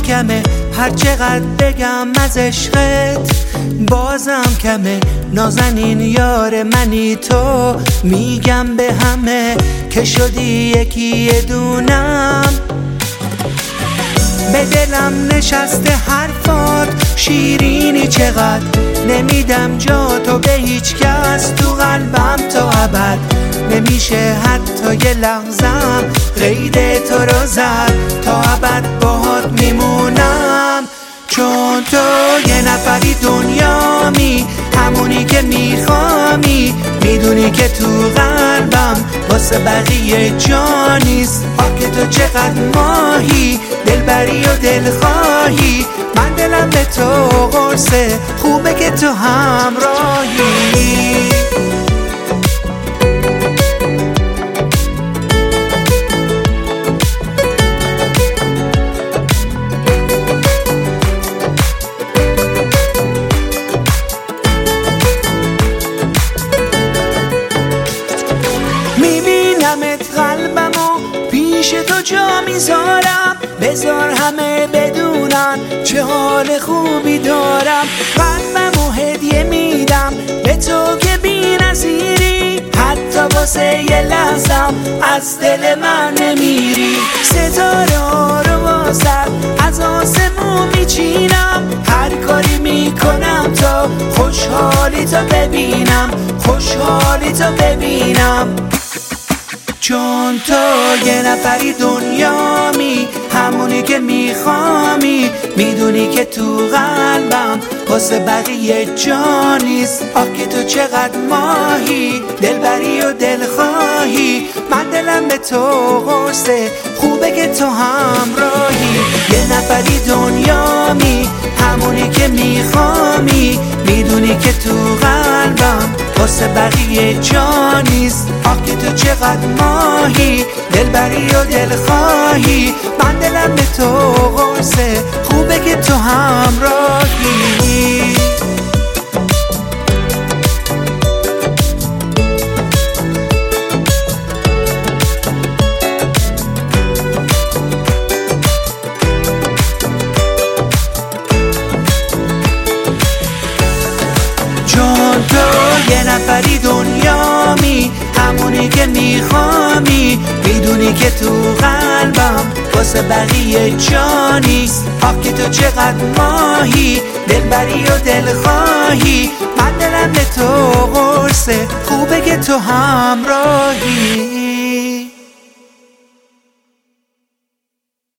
کمه، هر چقدر بگم از عشقت بازم کمه. نازنین یار منی تو، میگم به همه که شدی یکی دونم. به دلم نشسته حرفات شیرینی چقدر، نمیدم جا تو به هیچ کس تو قلبم تا ابد. نمیشه حتی یه لحظم قید تو رو زد، تا ابد باهات میمونم. چون تو یه نفری دنیامی، همونی که میخوامی، میدونی که تو قلبم واسه بقیه جا نیست. آخه تو چقدر ماهی، دلبری و دلخواهی، من دلم به تو قرصه، خوبه که تو همراهی. میبینمت قلبمو پیش تو جا میذارم، بذار همه بدونن چه حال خوبی دارم. قلبمو هدیه میدم به تو که بی نظیری، حتی واسه یه لحظم از دل من نمیری. ستاره ها رو واسه از آسمون میچینم، هر کاری میکنم تا خوشحالی تو ببینم، خوشحالی تو ببینم. چون تو یه نفری دنیامی، همونی که میخوامی، میدونی که تو قلبم واسه بقیه جا نیست. آخه تو چقدر ماهی، دلبری و دلخواهی، من دلم به تو قرصه، خوبه که تو همراهی. یه نفری دنیامی، همونی که میخوامی، میدونی که تو قلبم واسه بقیه جا نیست. آخه تو چقدر ماهی، دلبری و دلخواهی، من دلم به تو قرصه، خوبه که تو همراهی. چون تو یه نفری دنیامی، همونی که میخوامی، میدونی که تو قلبم واسه بقیه جا نیست. آخه تو چقدر ماهی، دلبری و دلخواهی، من دلم به تو قرصه، خوبه که تو همراهی.